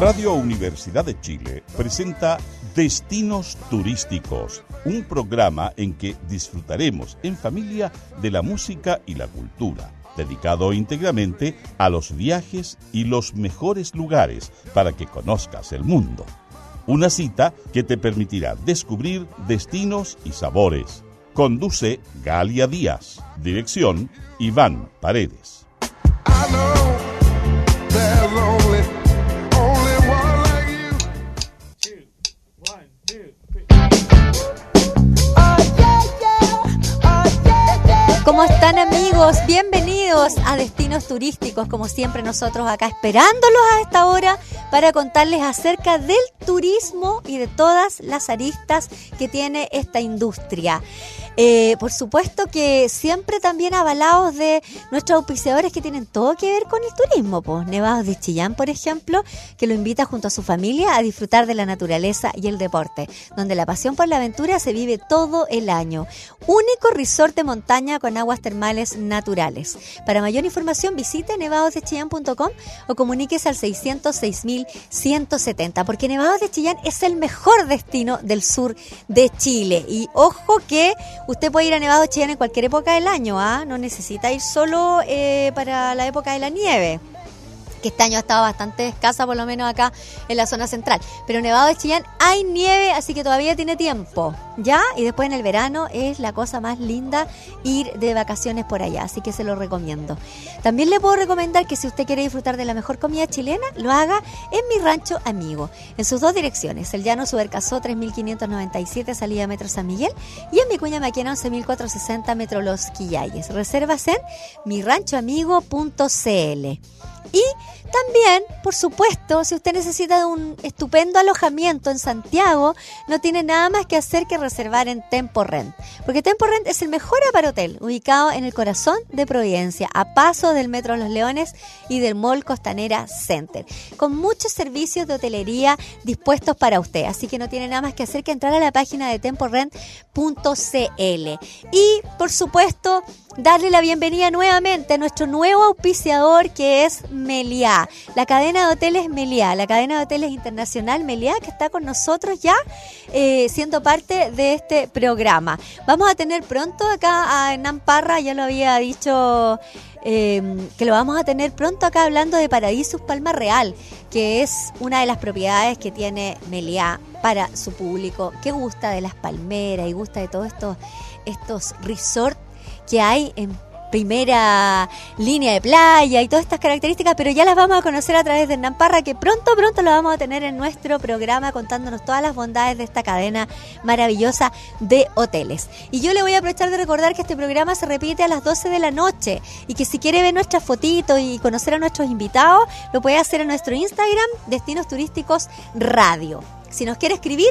Radio Universidad de Chile presenta Destinos Turísticos, un programa en que disfrutaremos en familia de la música y la cultura, dedicado íntegramente a los viajes y los mejores lugares para que conozcas el mundo. Una cita que te permitirá descubrir destinos y sabores. Conduce Galia Díaz. Dirección Iván Paredes. ¿Cómo están, amigos? Bienvenidos a Destinos Turísticos, como siempre nosotros acá esperándolos a esta hora para contarles acerca del turismo y de todas las aristas que tiene esta industria. Por supuesto que siempre también avalados de nuestros auspiciadores que tienen todo que ver con el turismo, pues Nevados de Chillán, por ejemplo, que lo invita junto a su familia a disfrutar de la naturaleza y el deporte, donde la pasión por la aventura se vive todo el año. Único resort de montaña con aguas termales naturales. Para mayor información visite nevadosdechillán.com o comuníquese al 606.170, porque Nevados de Chillán es el mejor destino del sur de Chile. Y ojo que usted puede ir a Nevados de Chillán en cualquier época del año, ¿ah? No necesita ir solo para la época de la nieve, que este año ha estado bastante escasa, por lo menos acá en la zona central. Pero en Nevados de Chillán hay nieve, así que todavía tiene tiempo, ¿ya? Y después en el verano es la cosa más linda ir de vacaciones por allá, así que se lo recomiendo. También le puedo recomendar que si usted quiere disfrutar de la mejor comida chilena, lo haga en Mi Rancho Amigo, en sus dos direcciones, el Llano Subercasó 3597, salida Metro San Miguel, y en Vicuña Maquena 11460, Metro Los Quillayes. Reservas en miranchoamigo.cl. Y también, por supuesto, si usted necesita un estupendo alojamiento en Santiago, no tiene nada más que hacer que reservar en Temporrent, porque Temporrent es el mejor aparhotel, ubicado en el corazón de Providencia, a paso del Metro Los Leones y del Mall Costanera Center, con muchos servicios de hotelería dispuestos para usted, así que no tiene nada más que hacer que entrar a la página de temporrent.cl. Y, por supuesto, darle la bienvenida nuevamente a nuestro nuevo auspiciador, que es Meliá, la cadena de hoteles Meliá, la cadena de hoteles internacional Meliá, que está con nosotros ya siendo parte de este programa. Vamos a tener pronto acá a Hernán Parra, ya lo había dicho, que lo vamos a tener pronto acá hablando de Paradisus Palma Real, que es una de las propiedades que tiene Meliá para su público, que gusta de las palmeras y gusta de todos estos resorts que hay en primera línea de playa y todas estas características, pero ya las vamos a conocer a través de Hernán Parra, que pronto lo vamos a tener en nuestro programa contándonos todas las bondades de esta cadena maravillosa de hoteles. Y yo le voy a aprovechar de recordar que este programa se repite a las 12 de la noche y que si quiere ver nuestras fotitos y conocer a nuestros invitados, lo puede hacer en nuestro Instagram, Destinos Turísticos Radio. Si nos quiere escribir,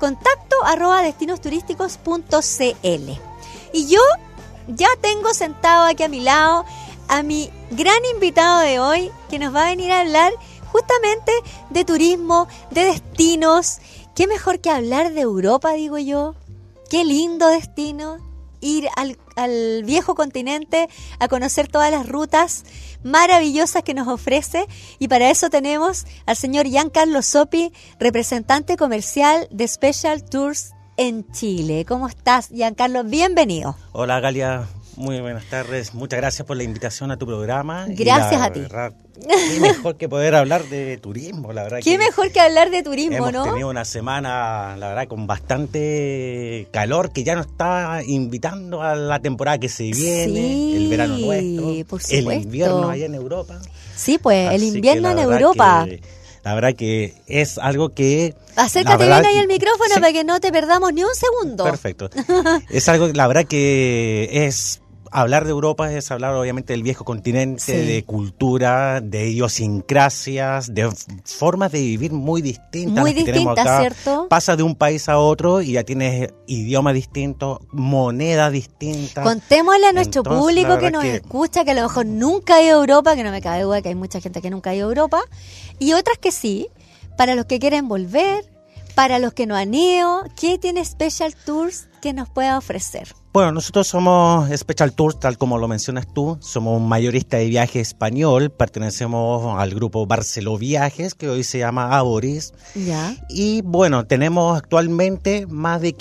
contacto@destinosturisticos.cl. Y yo ya tengo sentado aquí a mi lado a mi gran invitado de hoy, que nos va a venir a hablar justamente de turismo, de destinos. ¿Qué mejor que hablar de Europa, digo yo? Qué lindo destino, ir al viejo continente a conocer todas las rutas maravillosas que nos ofrece. Y para eso tenemos al señor Giancarlo Zoppi, representante comercial de Special Tours en Chile. ¿Cómo estás, Giancarlo? Bienvenido. Hola, Galia. Muy buenas tardes. Muchas gracias por la invitación a tu programa. Gracias a ti. Verdad, qué mejor que poder hablar de turismo, la verdad. Qué mejor que hablar de turismo, hemos ¿no? Hemos tenido una semana, la verdad, con bastante calor, que ya nos está invitando a la temporada que se viene, sí, el verano nuestro, por supuesto. El invierno allá en Europa. Sí, pues, el Así invierno en verdad Europa. La verdad que es algo que... Acércate bien ahí al micrófono, sí, para que no te perdamos ni un segundo. Perfecto. Es algo, la verdad que es... Hablar de Europa es hablar obviamente del viejo continente, sí, de cultura, de idiosincrasias, de formas de vivir muy distintas. Muy distintas, acá. ¿Cierto? Pasas de un país a otro y ya tienes idiomas distintos, monedas distintas. Contémosle a nuestro público que nos escucha, que a lo mejor nunca ha ido a Europa, que no me cabe duda que hay mucha gente que nunca ha ido a Europa, y otras que sí, para los que quieren volver, para los que no han ido. ¿Qué tiene Special Tours que nos pueda ofrecer? Bueno, nosotros somos Special Tours, tal como lo mencionas tú. Somos un mayorista de viaje español. Pertenecemos al grupo Barceló Viajes, que hoy se llama Aboris. Ya. Y bueno, tenemos actualmente más de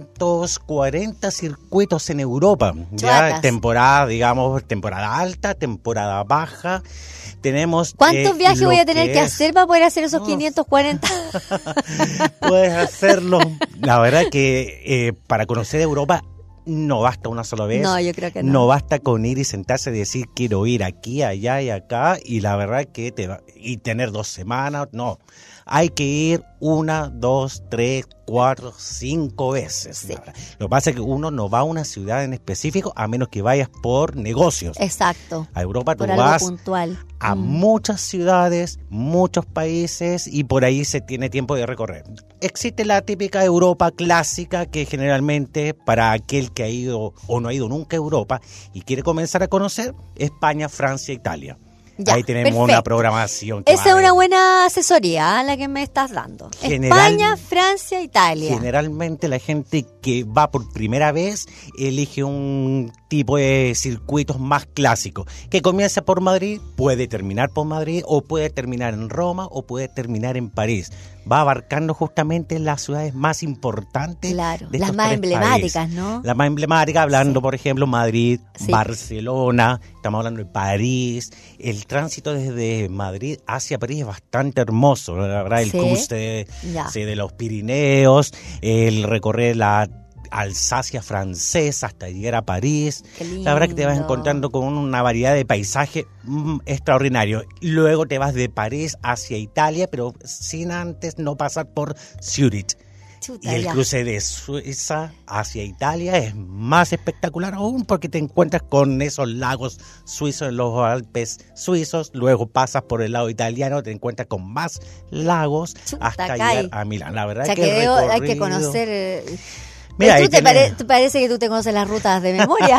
540 circuitos en Europa. Ya temporada, digamos, temporada alta, temporada baja. Tenemos ¿cuántos viajes voy a tener que hacer para poder hacer esos 540? Puedes hacerlo. La verdad que para conocer Europa no basta una sola vez. No, yo creo que no. No basta con ir y sentarse y decir quiero ir aquí, allá y acá, y la verdad que y tener 2 semanas, no. Hay que ir 1, 2, 3, 4, 5 veces. Sí. Lo que pasa es que uno no va a una ciudad en específico a menos que vayas por negocios. Exacto. A Europa tú por algo vas puntual. a muchas ciudades, muchos países, y por ahí se tiene tiempo de recorrer. Existe la típica Europa clásica, que generalmente para aquel que ha ido o no ha ido nunca a Europa y quiere comenzar a conocer, España, Francia, Italia. Ya, ahí tenemos perfecto. una programación. Esa es una buena asesoría la que me estás dando. España, Francia, Italia. Generalmente la gente que va por primera vez elige un tipo de circuitos más clásicos, que comienza por Madrid, puede terminar por Madrid, o puede terminar en Roma, o puede terminar en París. Va abarcando justamente las ciudades más importantes. Claro, de las estos más 3 emblemáticas, países. ¿no? Las más emblemáticas, hablando, Sí. por ejemplo, Madrid, Sí. Barcelona, estamos hablando de París. El tránsito desde Madrid hacia París es bastante hermoso, la verdad, el Sí. cruce Ya. de los Pirineos, el recorrer la Alsacia francesa hasta llegar a París. Qué lindo. La verdad que te vas encontrando con una variedad de paisajes extraordinario. Luego te vas de París hacia Italia, pero sin antes no pasar por Zurich. Chuta, Y el ya. cruce de Suiza hacia Italia es más espectacular aún, porque te encuentras con esos lagos suizos en los Alpes suizos. Luego pasas por el lado italiano, te encuentras con más lagos Chuta, hasta Kai. llegar a Milán. La verdad O sea, que que el hay que recorrido- conocer... Mira, ¿Tú ahí te tenés- parece que tú te conoces las rutas de memoria?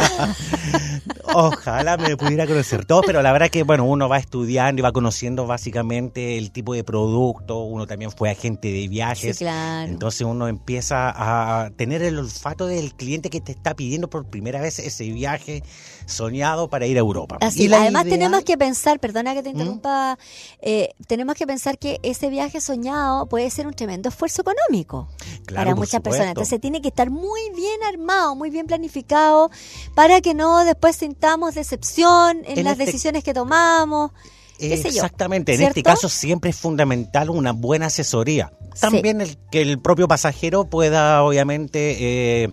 Ojalá me pudiera conocer todo, pero la verdad que bueno, uno va estudiando y va conociendo básicamente el tipo de producto. Uno también fue agente de viajes. Sí, claro. Entonces uno empieza a tener el olfato del cliente que te está pidiendo por primera vez ese viaje soñado para ir a Europa. Así, Y la además idea- tenemos que pensar, perdona que te interrumpa, tenemos que pensar que ese viaje soñado puede ser un tremendo esfuerzo económico Claro, para por muchas personas. supuesto. Entonces tiene que estar muy bien armado, muy bien planificado, para que no después sintamos decepción en las decisiones que tomamos. qué sé yo, Exactamente, en ¿cierto? este caso siempre es fundamental una buena asesoría. También que el propio pasajero pueda obviamente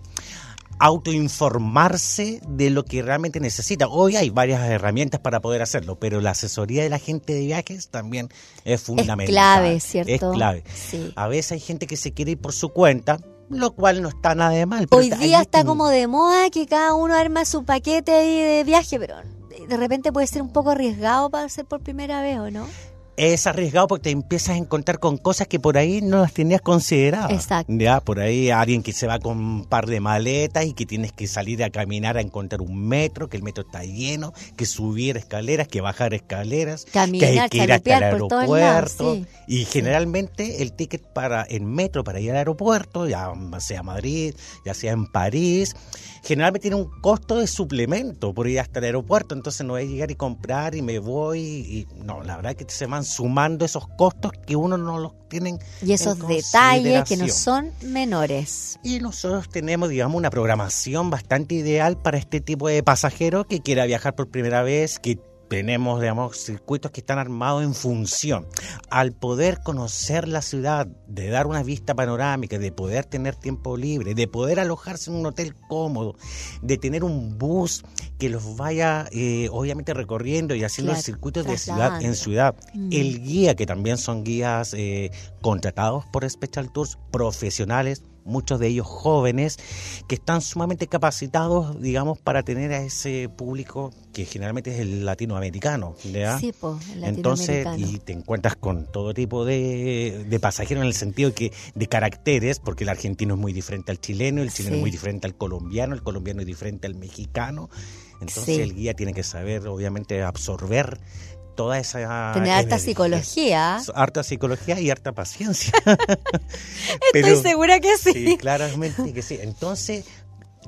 autoinformarse de lo que realmente necesita. Hoy hay varias herramientas para poder hacerlo, pero la asesoría de la gente de viajes también es fundamental. Es clave, ¿cierto? Es clave. Sí. A veces hay gente que se quiere ir por su cuenta, lo cual no está nada de mal. Hoy día está como de moda que cada uno arma su paquete ahí de viaje, pero de repente puede ser un poco arriesgado para hacer por primera vez, ¿o no? Es arriesgado porque te empiezas a encontrar con cosas que por ahí no las tenías consideradas. Exacto. Ya, por ahí alguien que se va con un par de maletas y que tienes que salir a caminar a encontrar un metro, que el metro está lleno, que subir escaleras, que bajar escaleras, Caminar, que hay que ir hasta el chalupear por todos lados, aeropuerto. sí. Y generalmente el ticket en metro para ir al aeropuerto, ya sea Madrid, ya sea en París, generalmente tiene un costo de suplemento por ir hasta el aeropuerto. Entonces no es llegar y comprar y me voy. Y no, la verdad que se van sumando esos costos que uno no los tienen Y esos en detalles que no consideración. son menores. Y nosotros tenemos, digamos, una programación bastante ideal para este tipo de pasajero que quiera viajar por primera vez, que tenemos, digamos, circuitos que están armados en función al poder conocer la ciudad, de dar una vista panorámica, de poder tener tiempo libre, de poder alojarse en un hotel cómodo, de tener un bus que los vaya, obviamente, recorriendo y haciendo Claro, circuitos de ciudad trasladando. en ciudad. El guía, que también son guías contratados por Special Tours, profesionales, muchos de ellos jóvenes, que están sumamente capacitados, digamos, para tener a ese público que generalmente es el latinoamericano, ¿ya? Sí, po, el Entonces, latinoamericano. y te encuentras con todo tipo de pasajeros en el sentido de caracteres, porque el argentino es muy diferente al chileno, el chileno Sí. es muy diferente al colombiano, el colombiano es diferente al mexicano. Entonces Sí. el guía tiene que saber, obviamente, absorber toda esa Tener harta energía. psicología. Harta psicología y harta paciencia. Estoy segura que sí. Sí, claramente que sí. Entonces,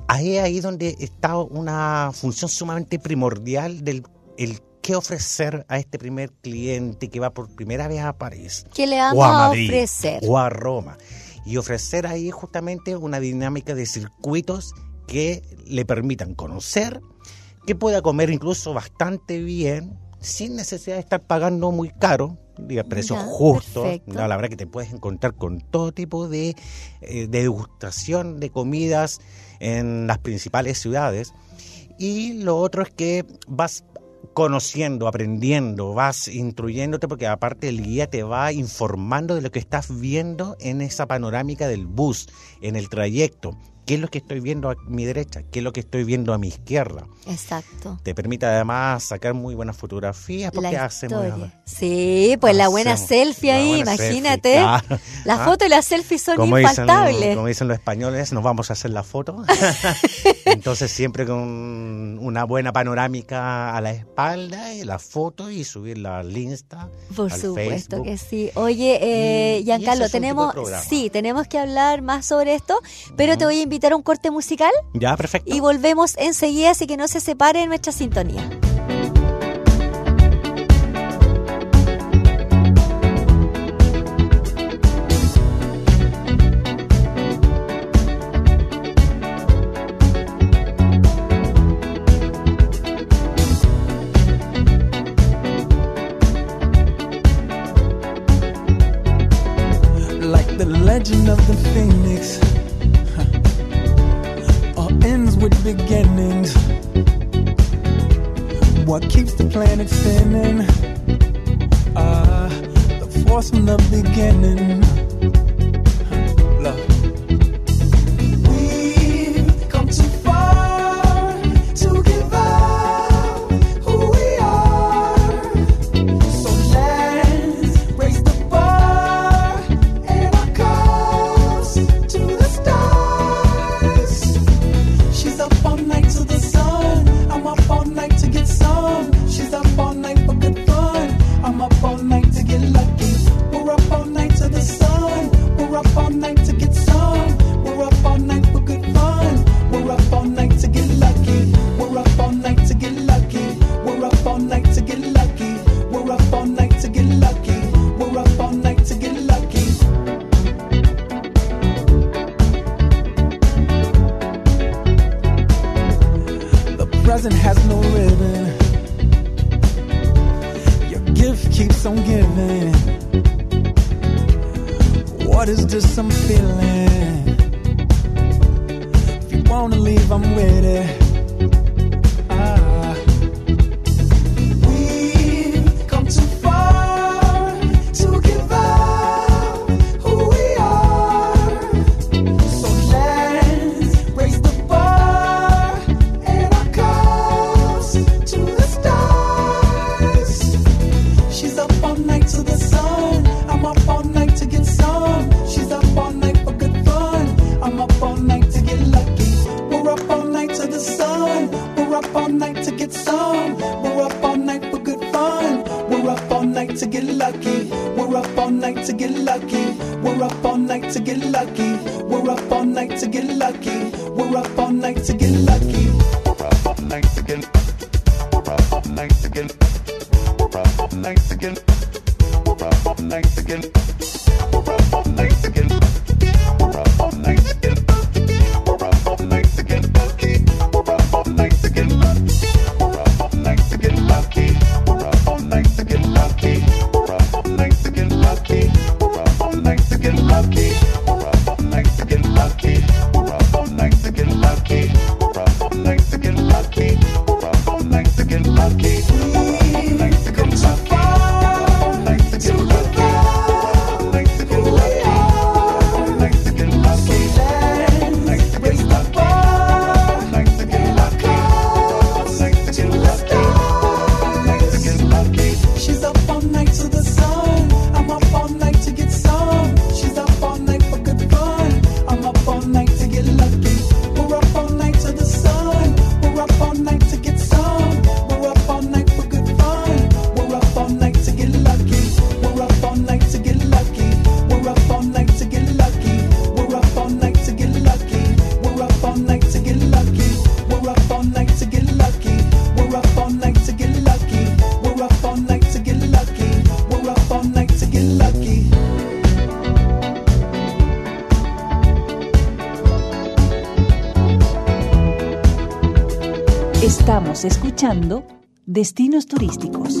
ahí donde está una función sumamente primordial del el qué ofrecer a este primer cliente que va por primera vez a París. ¿Qué le vamos o a a Madrid, ofrecer? o a Roma. Y ofrecer ahí justamente una dinámica de circuitos que le permitan conocer, que pueda comer incluso bastante bien, sin necesidad de estar pagando muy caro, diga, precios justos. Perfecto. No, la verdad que te puedes encontrar con todo tipo de degustación de comidas en las principales ciudades. Y lo otro es que vas conociendo, aprendiendo, vas instruyéndote, porque aparte el guía te va informando de lo que estás viendo en esa panorámica del bus, en el trayecto. ¿Qué es lo que estoy viendo a mi derecha? ¿Qué es lo que estoy viendo a mi izquierda? Exacto. Te permite además sacar muy buenas fotografías porque La hacemos... historia. Sí, pues la buena selfie ahí, imagínate. Claro. La foto y la selfie son como infaltables. como dicen los españoles, nos vamos a hacer la foto. Entonces siempre con una buena panorámica a la espalda, y la foto y subirla al Insta, Por al supuesto Facebook. que sí. Oye, Giancarlo, ese es un tipo de programa. tenemos que hablar más sobre esto, pero te voy a invitar a un corte musical Ya, perfecto. y volvemos enseguida, así que no se separe de nuestra sintonía. Like the legend of the phoenix, all ends with beginnings. What keeps the planet spinning? The force from the beginning. Love. We've come too far to give up who we are. So let's raise the bar and our cups to the stars. She's up all night to the sun. I'm up all night to get some. She's up all night for good fun. I'm up all night to get lucky. We're up all night to the sun. We're up all night to get some. We're up all night for good fun. We're up all night to get lucky. We're up all night to get lucky. We're up all night to get lucky. We're up all night to get lucky. We're up all night to get lucky. The present has no ribbon. Your gift keeps on giving. What is this I'm feeling? If you wanna leave, I'm with it. We've come too far to give up who we are. So let's raise the bar and our cups to the stars. She's up all night to the sun. I'm up all night to get some. She's up all night for good fun. I'm up all night to get lucky. We're up all night to the sun. We're up all night to get some. We're up all night for good fun. We're up all night to get lucky. We're up all night to get lucky. We're up all night to get lucky. We're up all night to get lucky. We're up all night to get lucky. We're up all night to get. We're up all night to get. We're up all night to get. We're up all night to get. We're up all night to get. We're up all night to get. We're up all night to get lucky. We're up all night to get lucky. We're up all night to get lucky. We're up all night to get lucky. We're up all night to get lucky. We're up all night to get lucky. We're up all night to get lucky. We're up all night to get lucky. We're up all night to get lucky. We're up all night to get lucky. We've come too far to give up who we are. So let's raise the bar and our cups lucky. We're up all night to get lucky. We're up all night to get lucky. We're up all night to get lucky. Estamos escuchando Destinos Turísticos.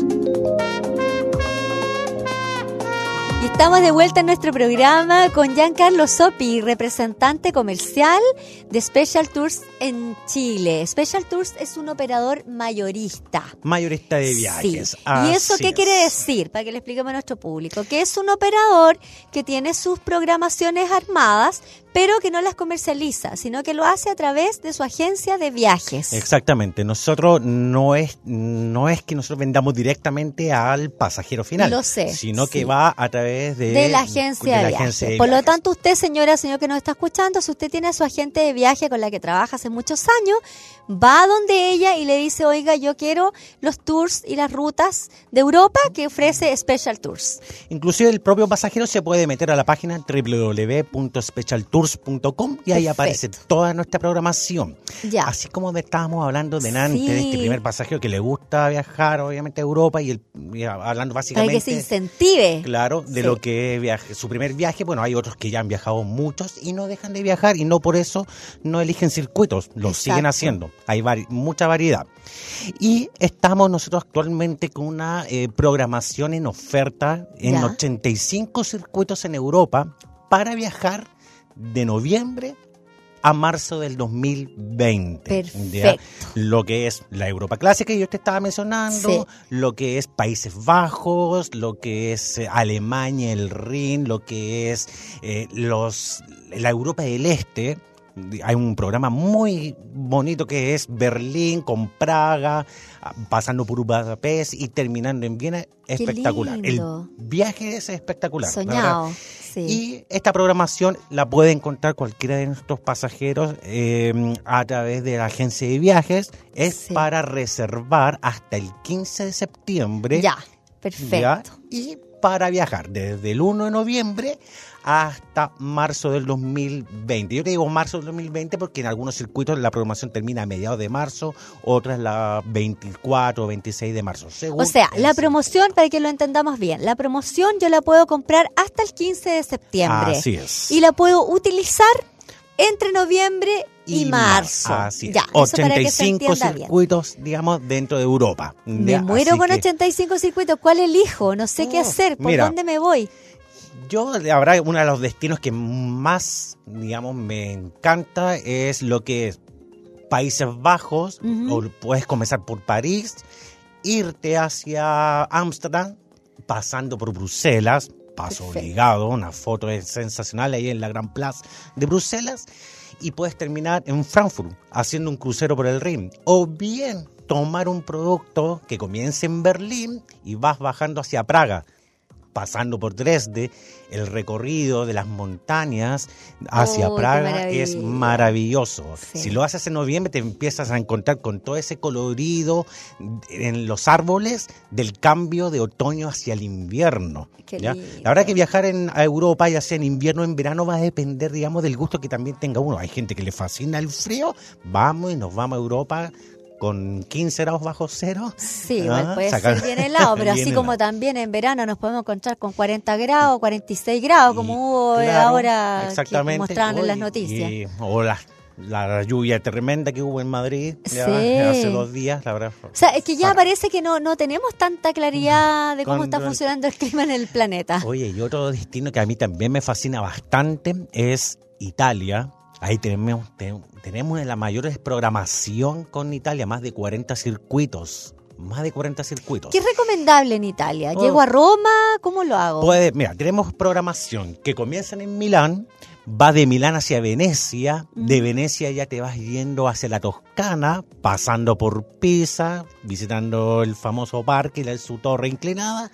Y estamos de vuelta en nuestro programa con Giancarlo Sopi, representante comercial de Special Tours en Chile. Special Tours es un operador mayorista. Mayorista de viajes. Sí. ¿Y eso qué quiere decir? Para que le expliquemos a nuestro público. Que es un operador que tiene sus programaciones armadas, pero que no las comercializa, sino que lo hace a través de su agencia de viajes. Exactamente. Nosotros no es que nosotros vendamos directamente al pasajero final. Lo sé, sino sí. que va a través de la agencia de viajes. Por lo tanto, usted, señora, señor que nos está escuchando, si usted tiene a su agente de viaje con la que trabaja hace muchos años, va donde ella y le dice, oiga, yo quiero los tours y las rutas de Europa que ofrece Special Tours. Inclusive el propio pasajero se puede meter a la página www.specialtours.com y ahí Perfecto. aparece toda nuestra programación. Ya. Así como estábamos hablando delante Sí. de este primer pasajero que le gusta viajar, obviamente, a Europa y hablando Para básicamente... que se incentive. Claro, de Sí. lo que es su primer viaje. Bueno, hay otros que ya han viajado muchos y no dejan de viajar y no por eso no eligen circuitos, lo Exacto. siguen haciendo. Hay mucha variedad. Y estamos nosotros actualmente con una programación en oferta en Ya. 85 circuitos en Europa para viajar de noviembre a marzo del 2020. Perfecto. ¿Ya? Lo que es la Europa clásica que yo te estaba mencionando, Sí. lo que es Países Bajos, lo que es Alemania, el Rin, lo que es la Europa del Este. Hay un programa muy bonito que es Berlín con Praga, pasando por Budapest y terminando en Viena. Espectacular. lindo. El viaje es espectacular. la Soñado. verdad. Sí. Y esta programación la puede encontrar cualquiera de nuestros pasajeros a través de la agencia de viajes. Es Sí. para reservar hasta el 15 de septiembre. Ya, perfecto. ¿ya? Y para viajar desde el 1 de noviembre hasta marzo del 2020. Yo te digo marzo del 2020 porque en algunos circuitos la programación termina a mediados de marzo, otras la 24 o 26 de marzo. Según O sea, el la circuito. promoción, para que lo entendamos bien, la promoción yo la puedo comprar hasta el 15 de septiembre. Así es. Y la puedo utilizar entre noviembre y marzo. Así es. Ya, eso para que se 85 entienda bien. circuitos, digamos, dentro de Europa. Me Ya, muero así con que 85 circuitos. ¿Cuál elijo? No sé qué Oh, hacer. ¿Por mira. dónde me voy? Yo, la verdad, uno de los destinos que más, digamos, me encanta es lo que es Países Bajos, Ujú. o puedes comenzar por París, irte hacia Ámsterdam, pasando por Bruselas, paso Perfecto. obligado, una foto es sensacional ahí en la Gran Plaza de Bruselas, y puedes terminar en Frankfurt, haciendo un crucero por el Rin, o bien tomar un producto que comience en Berlín y vas bajando hacia Praga, pasando por Dresde, el recorrido de las montañas hacia Oh, qué Praga es maravilla. maravilloso. Sí. Si lo haces en noviembre te empiezas a encontrar con todo ese colorido en los árboles del cambio de otoño hacia el invierno. Qué ¿ya? lindo. La verdad que viajar a Europa, ya sea en invierno o en verano, va a depender, digamos, del gusto que también tenga uno. Hay gente que le fascina el frío, vamos y nos vamos a Europa con 15 grados bajo cero. Sí, igual Ah, puede sacar- ser bien helado, pero así bien como helado. también en verano nos podemos encontrar con 40 grados, 46 grados, como Y, hubo claro, ahora que exactamente. mostraban en las Uy, noticias. o la lluvia tremenda que hubo en Madrid ya, Sí. hace 2 días, la verdad. O sea, es que ya Saca. parece que no tenemos tanta claridad de cómo está Cuando- funcionando el clima en el planeta. Oye, y otro destino que a mí también me fascina bastante es Italia. Ahí tenemos una de las mayores programación con Italia, más de 40 circuitos. Más de 40 circuitos. ¿Qué es recomendable en Italia? Oh. ¿Llego a Roma? ¿Cómo lo hago? Mira, tenemos programación que comienzan en Milán, va de Milán hacia Venecia, de Venecia ya te vas yendo hacia la Toscana, pasando por Pisa, visitando el famoso parque, su torre inclinada,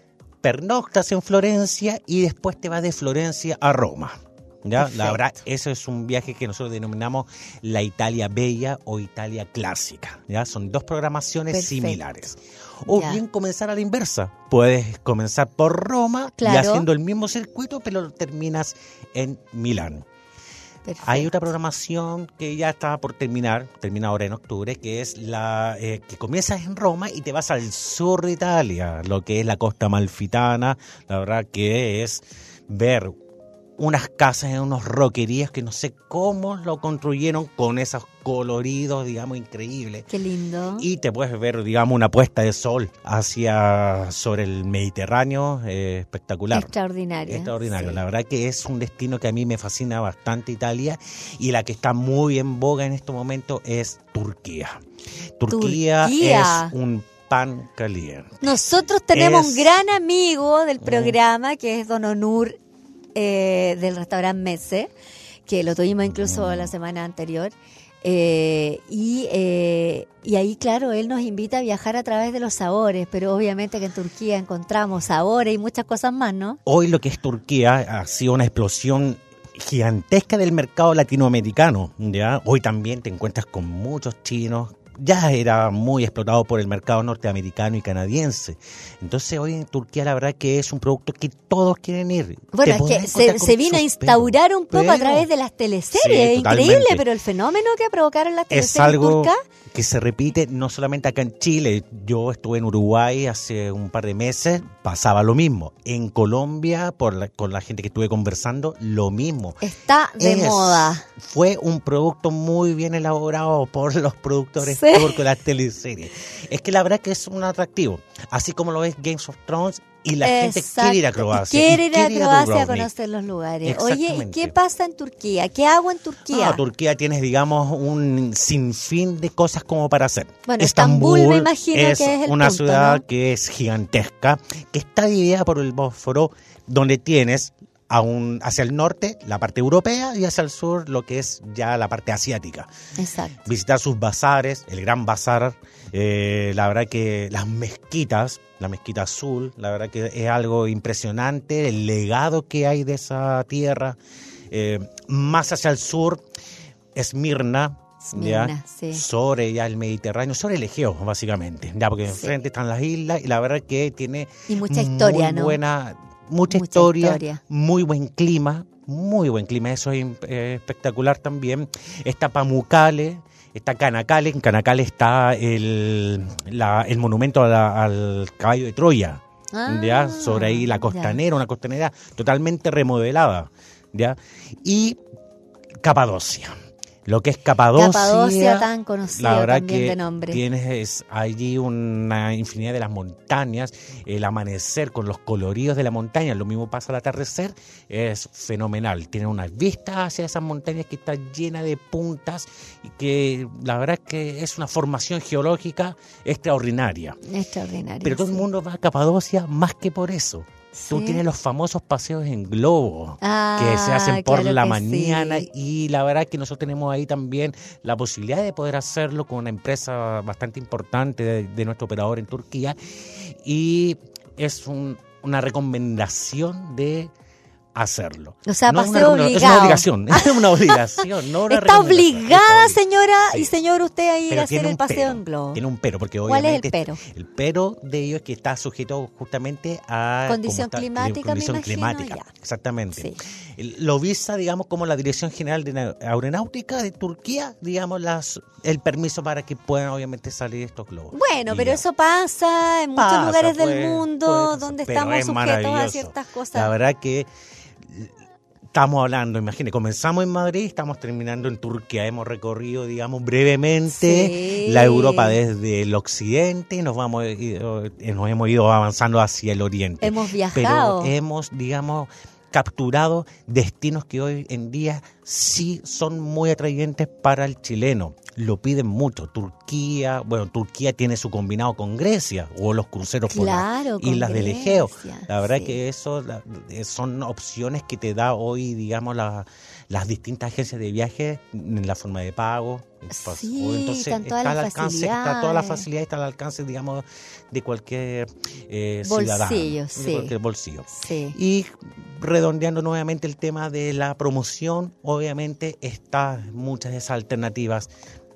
pernoctas en Florencia y después te vas de Florencia a Roma. ¿Ya? Perfecto. La verdad, eso es un viaje que nosotros denominamos la Italia Bella o Italia Clásica. ¿Ya? Son dos programaciones Perfecto. similares. O Ya. bien comenzar a la inversa. Puedes comenzar por Roma y Claro. haciendo el mismo circuito, pero terminas en Milán. Perfecto. Hay otra programación que ya está por termina ahora en octubre, que es la que comienzas en Roma y te vas al sur de Italia, lo que es la costa amalfitana. La verdad que es ver unas casas en unos roquerías que no sé cómo lo construyeron con esos coloridos, digamos, increíbles. Qué lindo. Y te puedes ver, digamos, una puesta de sol sobre el Mediterráneo, espectacular. Extraordinario. Extraordinario. Sí. La verdad que es un destino que a mí me fascina bastante, Italia, y la que está muy en boga en este momento es Turquía. Turquía es un pan caliente. Nosotros tenemos Es- un gran amigo del programa que es Don Onur del restaurante Messe, que lo tuvimos incluso la semana anterior. Y ahí, claro, él nos invita a viajar a través de los sabores, pero obviamente que en Turquía encontramos sabores y muchas cosas más, ¿no? Hoy lo que es Turquía ha sido una explosión gigantesca del mercado latinoamericano, ¿ya? Hoy también te encuentras con muchos chinos. Ya era muy explotado por el mercado norteamericano y canadiense. Entonces hoy en Turquía la verdad que es un producto que todos quieren ir. Bueno, Te es podrás que encontrar con se vino a instaurar un poco a través de las teleseries, Sí, increíble, totalmente. pero el fenómeno que provocaron las Es teleseries algo turcas, que se repite no solamente acá en Chile. Yo estuve en Uruguay hace un par de meses, pasaba lo mismo. En Colombia, con la gente que estuve conversando, lo mismo. está de moda. Fue un producto muy bien elaborado por los productores Sí. turcos de las teleseries. Es que la verdad que es un atractivo. Así como lo es Games of Thrones y la gente quiere ir a Croacia. Quiere ir a Croacia a Dubrovnik. conocer los lugares. Oye, ¿y Exactamente. qué pasa en Turquía? ¿Qué hago en Turquía? Turquía tienes, digamos, un sinfín de cosas como para hacer. Bueno, Estambul me imagino es que es el una punto, ciudad ¿no? que es gigantesca, que está dividida por el Bósforo, donde tienes hacia el norte la parte europea y hacia el sur lo que es ya la parte asiática. Exacto. Visitar sus bazares, el Gran Bazar, la verdad que las mezquitas, la mezquita azul, la verdad que es algo impresionante, el legado que hay de esa tierra. Más hacia el sur, Esmirna, Esmirna, sí. sobre ya el Mediterráneo, sobre el Egeo, básicamente, ya porque Sí. enfrente están las islas y la verdad que tiene Y mucha historia, muy ¿no? mucha Mucha historia, historia. muy buen clima, eso es espectacular también. Está Pamukkale, está Kanakale, en Kanakale está el monumento al caballo de Troya, Ah, ya sobre ahí la costanera, una costanera totalmente remodelada, ya, y Capadocia. Lo que es Capadocia, tan la conocida verdad también que de nombre. tienes allí una infinidad de las montañas, el amanecer con los coloridos de la montaña, lo mismo pasa al atardecer, es fenomenal. Tiene unas vistas hacia esas montañas que está llena de puntas y que la verdad que es una formación geológica extraordinaria. Extraordinario. Pero todo el sí. mundo va a Capadocia más que por eso. Tú Sí. tienes los famosos paseos en globo Ah, que se hacen por claro la que mañana sí. y la verdad que nosotros tenemos ahí también la posibilidad de poder hacerlo con una empresa bastante importante de nuestro operador en Turquía y es una recomendación de hacerlo. O sea, No es paseo una recomendación, obligado. es una obligación, es una obligación, no una Está recomendación, obligada, está señora Sí. y señor, usted a ir Pero a hacer tiene el un paseo pero, en globo. Tiene un pero, porque ¿Cuál es el obviamente pero? el pero de ello es que está sujeto justamente a Condición cómo está- climática, condición me imagino, climática, ya. exactamente. Sí. Lo visa, digamos, como la Dirección General de Aeronáutica de Turquía, digamos, el permiso para que puedan obviamente salir estos globos. Bueno, Y pero ya. eso pasa en muchos Pasa, lugares del puede mundo pasar, donde pero estamos es sujetos a maravilloso. ciertas cosas. La verdad que estamos hablando, imagínate, comenzamos en Madrid, estamos terminando en Turquía, hemos recorrido, digamos, brevemente Sí. la Europa desde el occidente, nos hemos ido avanzando hacia el oriente. Hemos viajado. Pero hemos, digamos, capturado destinos que hoy en día sí son muy atrayentes para el chileno. Lo piden mucho. Turquía tiene su combinado con Grecia o los cruceros por Claro, las con islas del Egeo. Grecia, La verdad sí. que eso son opciones que te da hoy, digamos, las distintas agencias de viaje en la forma de pago. Sí, Entonces están todas está al las alcance, está toda la facilidades. facilidad, está al alcance, digamos, de cualquier Bolsillo, ciudadano, sí. de cualquier bolsillo. Sí. Y redondeando nuevamente el tema de la promoción, obviamente está muchas de esas alternativas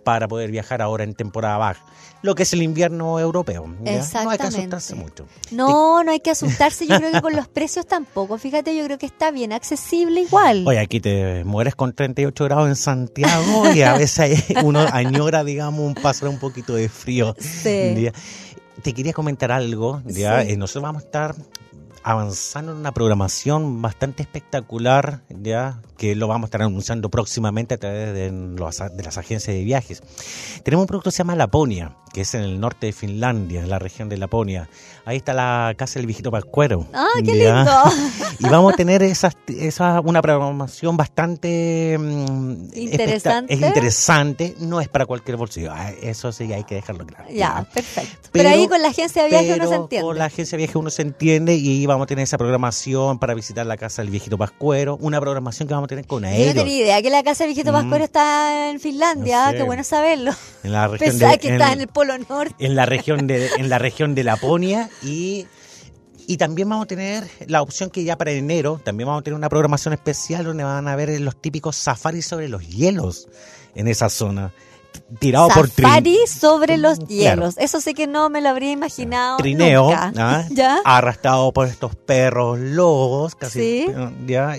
para poder viajar ahora en temporada baja, lo que es el invierno europeo. ¿ya? No hay que Exactamente. asustarse mucho. No hay que asustarse. Yo creo que con los precios tampoco. Fíjate, yo creo que está bien accesible igual. Oye, aquí te mueres con 38 grados en Santiago y a veces uno añora, digamos, pasar un poquito de frío. Sí. ¿Ya? Te quería comentar algo. ¿ya? Sí. Nosotros vamos a estar avanzando en una programación bastante espectacular, ya que lo vamos a estar anunciando próximamente a través de las agencias de viajes. Tenemos un producto que se llama Laponia, que es en el norte de Finlandia, en la región de Laponia. Ahí está la casa del viejito Pascuero. ¡Ah, qué ¿ya? lindo! Y vamos a tener una programación bastante Interesante. Es interesante, no es para cualquier bolsillo. Eso sí, hay que dejarlo claro. Ya, perfecto. Pero ahí con la agencia de viaje uno se entiende. Con la agencia de viaje uno se entiende y vamos a tener esa programación para visitar la casa del viejito Pascuero, una programación que vamos a tener con Yo aéreos. no tenía idea que la casa del viejito Pascuero está en Finlandia. No sé. Qué bueno saberlo. En la región Pensaba que está en el Polo Norte. en la región de Laponia y también vamos a tener la opción que ya para enero también vamos a tener una programación especial donde van a ver los típicos safaris sobre los hielos en esa zona. Tirado por Safari sobre los Claro. hielos. Eso sí que no me lo habría imaginado Trineo, nunca. ¿ah? ¿Ya? Arrastrado por estos perros lobos, casi, Sí. ¿ya?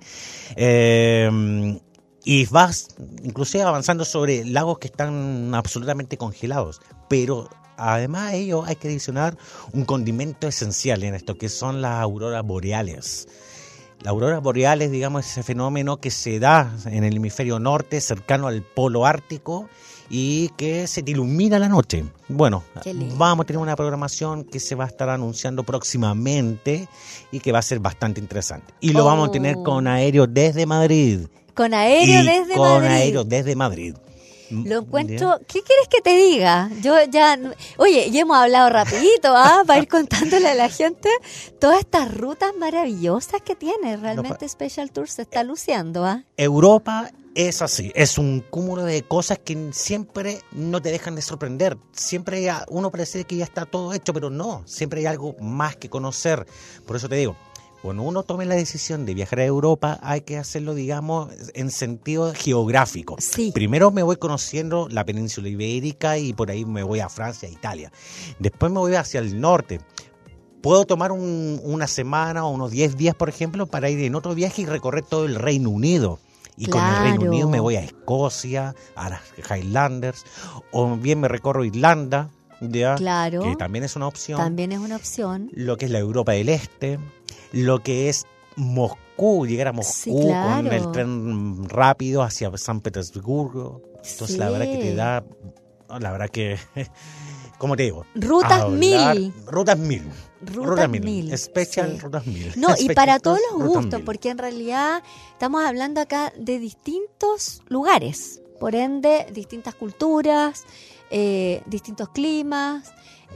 Y vas inclusive avanzando sobre lagos que están absolutamente congelados, pero además a ello hay que adicionar un condimento esencial en esto, que son las auroras boreales. Las auroras boreales, digamos, es ese fenómeno que se da en el hemisferio norte, cercano al polo ártico, y que se te ilumina la noche. Bueno, Qué lindo. vamos a tener una programación que se va a estar anunciando próximamente y que va a ser bastante interesante. Y lo vamos a tener con aéreo desde Madrid. Con aéreo Y desde con Madrid. aéreo desde Madrid. Lo encuentro... ¿Qué quieres que te diga? Yo ya... Oye, ya hemos hablado rapidito, para ir contándole a la gente todas estas rutas maravillosas que tiene. Realmente Special Tour se está luciendo, Europa es así, es un cúmulo de cosas que siempre no te dejan de sorprender. Siempre uno parece que ya está todo hecho, pero no, siempre hay algo más que conocer. Por eso te digo, cuando uno tome la decisión de viajar a Europa, hay que hacerlo, digamos, en sentido geográfico. Sí. Primero me voy conociendo la península ibérica y por ahí me voy a Francia, a Italia. Después me voy hacia el norte. Puedo tomar una semana o unos 10 días, por ejemplo, para ir en otro viaje y recorrer todo el Reino Unido. Y con el Reino Claro. Unido me voy a Escocia, a las Highlanders, o bien me recorro Irlanda, ¿ya? Claro. Que también es una opción. También es una opción. Lo que es la Europa del Este, lo que es Moscú, llegar a Moscú Sí, claro. con el tren rápido hacia San Petersburgo. Entonces la verdad que te da, la verdad que, ¿cómo te digo? Rutas 1000. Rutas 1000. Rutas 1000, Special sí. Rutas 1000. No, y Special para todos Rutas los gustos, 1000. porque en realidad estamos hablando acá de distintos lugares, por ende, distintas culturas, distintos climas,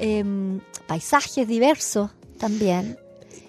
paisajes diversos también.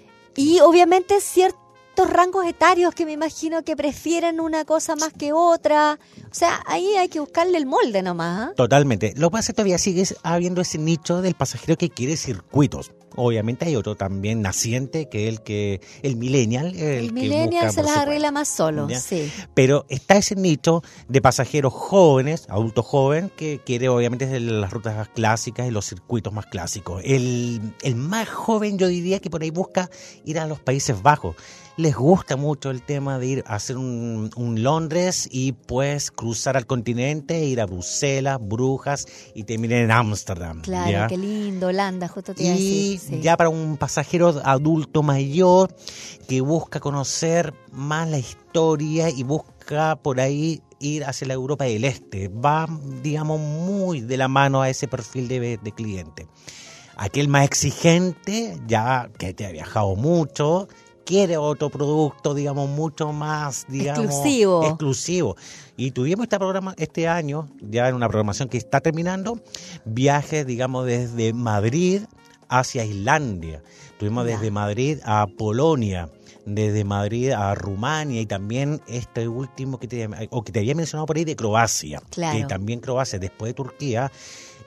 Y obviamente ciertos rangos etarios que me imagino que prefieren una cosa más que otra. O sea, ahí hay que buscarle el molde nomás. Totalmente. Lo que pasa es que todavía sigue habiendo ese nicho del pasajero que quiere circuitos. Obviamente hay otro también naciente que el millennial. El que millennial busca se por las su arregla cuenta. más solo, ¿Ya? sí. Pero está ese nicho de pasajeros jóvenes, adultos jóvenes, que quiere obviamente las rutas clásicas y los circuitos más clásicos. El más joven yo diría que por ahí busca ir a los Países Bajos. Les gusta mucho el tema de ir a hacer un Londres y pues cruzar al continente, ir a Bruselas, Brujas y terminar en Ámsterdam. Claro, ¿ya? qué lindo, Holanda, justo te iba a Y decir. Sí. ya para un pasajero adulto mayor que busca conocer más la historia y busca por ahí ir hacia la Europa del Este, va, digamos, muy de la mano a ese perfil de cliente. Aquel más exigente, ya que te ha viajado mucho, quiere otro producto, digamos, mucho más, digamos, exclusivo. Y tuvimos este año, ya en una programación que está terminando, viajes, digamos, desde Madrid hacia Islandia. Tuvimos desde Madrid a Polonia, desde Madrid a Rumania y también este último que te había mencionado por ahí de Croacia. Claro. Que también Croacia, después de Turquía,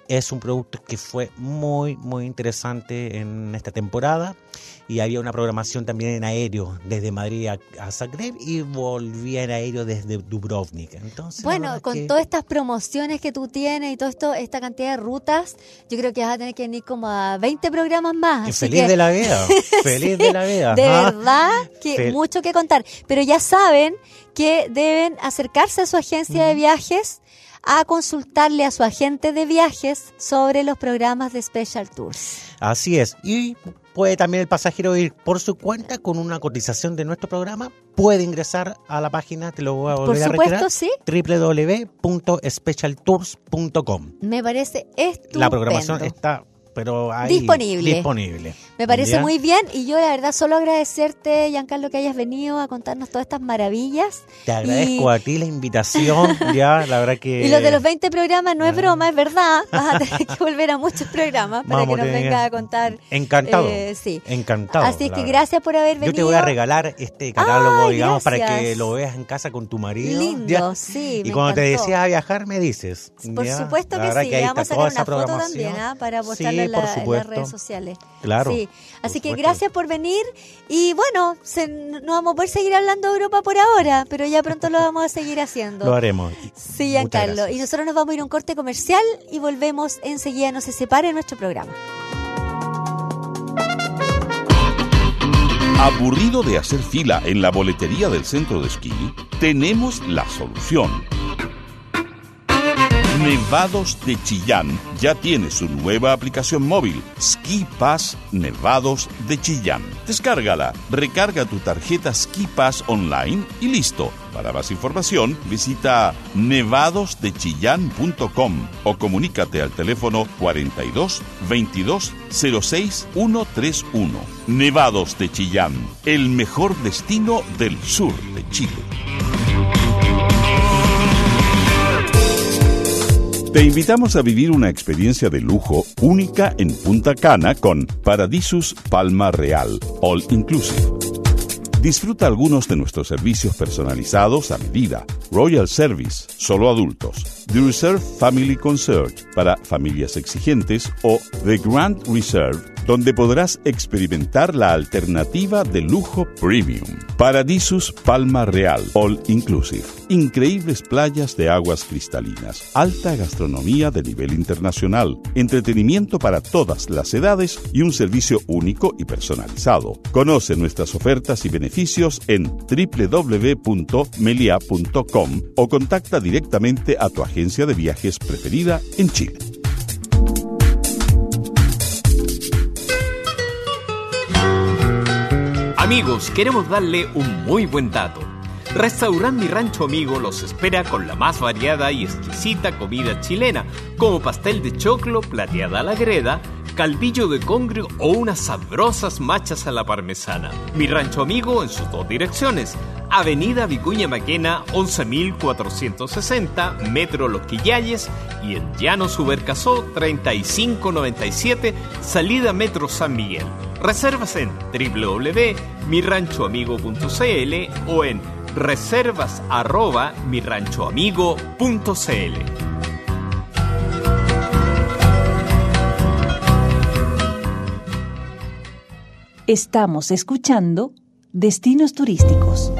es un producto que fue muy, muy interesante en esta temporada. Y había una programación también en aéreo desde Madrid a Zagreb y volvía en aéreo desde Dubrovnik. Entonces, Bueno, con todas estas promociones que tú tienes y todo esto, esta cantidad de rutas, yo creo que vas a tener que venir como a 20 programas más. que así feliz que, de la vida, feliz de la vida. de Ajá. verdad que mucho que contar. Pero ya saben que deben acercarse a su agencia de viajes a consultarle a su agente de viajes sobre los programas de Special Tours. Así es. Y puede también el pasajero ir por su cuenta con una cotización de nuestro programa. Puede ingresar a la página, te lo voy a volver Por a supuesto, reiterar, sí. www.specialtours.com. Me parece estupendo. La programación está, pero ahí disponible. Me parece ¿Ya? muy bien y yo la verdad solo agradecerte, Giancarlo, que hayas venido a contarnos todas estas maravillas. Te agradezco a ti la invitación, ya, la verdad que... Y los de los 20 programas no es broma, es verdad. Vas a tener que volver a muchos programas para Vamos que a nos tener- venga a contar. Encantado, Sí. encantado. Así es la que verdad. gracias por haber venido. Yo te voy a regalar este catálogo, Ay, digamos, para gracias. que lo veas en casa con tu marido. Lindo, ¿ya? sí, Y me cuando te encantó. decidas a viajar, me dices. Por ¿ya? supuesto La que verdad sí, que ahí le vamos a está sacar toda esa una foto programación. también para Sí, postarla en, por en las supuesto. redes sociales. Claro, Sí. por Así que supuesto. gracias por venir y bueno, no vamos a poder seguir hablando de Europa por ahora, pero ya pronto lo vamos a seguir haciendo. Lo haremos. Sí, Muchas Giancarlo. gracias. Y nosotros nos vamos a ir a un corte comercial y volvemos enseguida. No se separe nuestro programa. ¿Aburrido de hacer fila en la boletería del centro de esquí? Tenemos la solución. Nevados de Chillán ya tiene su nueva aplicación móvil, Ski Pass Nevados de Chillán. Descárgala, recarga tu tarjeta Ski Pass online y listo. Para más información, visita nevadosdechillán.com o comunícate al teléfono 42 22 06 131. Nevados de Chillán, el mejor destino del sur de Chile. Te invitamos a vivir una experiencia de lujo única en Punta Cana con Paradisus Palma Real, All Inclusive. Disfruta algunos de nuestros servicios personalizados a medida. Royal Service, solo adultos. The Reserve Family Concierge, para familias exigentes. O The Grand Reserve, donde podrás experimentar la alternativa de lujo premium. Paradisus Palma Real, All Inclusive. Increíbles playas de aguas cristalinas, alta gastronomía de nivel internacional, entretenimiento para todas las edades y un servicio único y personalizado. Conoce nuestras ofertas y beneficios en www.melia.com o contacta directamente a tu agencia de viajes preferida en Chile. Amigos, queremos darle un muy buen dato. Restaurante Mi Rancho Amigo los espera con la más variada y exquisita comida chilena, como pastel de choclo, plateada a la greda, calvillo de congrio o unas sabrosas machas a la parmesana. Mi Rancho Amigo en sus dos direcciones: Avenida Vicuña Maquena 11.460, Metro Los Quillayes, y en Llano Subercasó 3597, salida Metro San Miguel. Reservas en www.miranchoamigo.cl o en reservas@miranchoamigo.cl. Estamos escuchando Destinos Turísticos.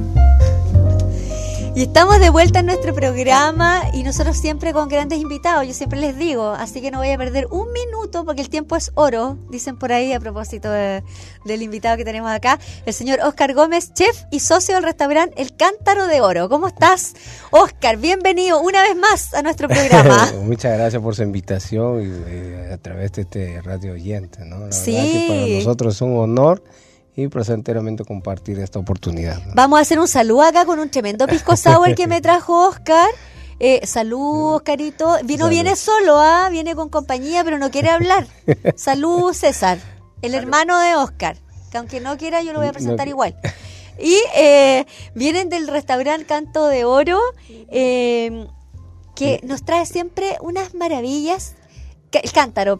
Y estamos de vuelta en nuestro programa y nosotros siempre con grandes invitados, yo siempre les digo, así que no voy a perder un minuto porque el tiempo es oro, dicen por ahí a propósito del invitado que tenemos acá, el señor Óscar Gómez, chef y socio del restaurante El Cántaro de Oro. ¿Cómo estás, Óscar? Bienvenido una vez más a nuestro programa. Muchas gracias por su invitación y a través de este radio oyente, ¿no? La Sí. verdad que para nosotros es un honor y placenteramente compartir esta oportunidad, ¿no? Vamos a hacer un saludo acá con un tremendo pisco sour que me trajo Óscar. Salud, Oscarito. Viene solo, viene con compañía, pero no quiere hablar. Salud, César, el hermano de Óscar, que aunque no quiera yo lo voy a presentar igual. Y vienen del restaurante Canto de Oro, que nos trae siempre unas maravillas. El Cántaro,